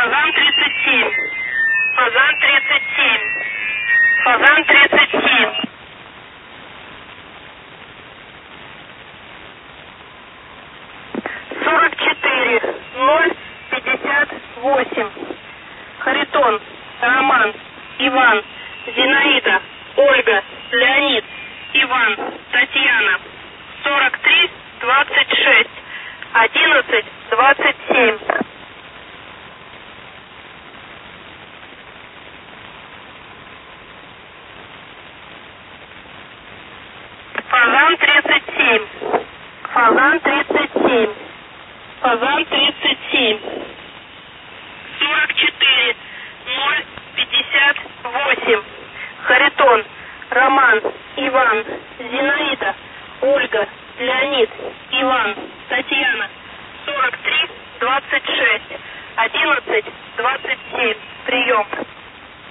Фазан 37. Фазан 37. Фазан 37. Харитон, Роман, Иван, Зинаида, Ольга, Леонид, Иван, Татьяна. 43 26 11 27. Фазан 37. Фазан 37. Фазан 37. 44 0 58. Харитон, Роман, Иван, Зинаида, Ольга, Леонид, Иван, Татьяна. 43 26 11 27. Прием.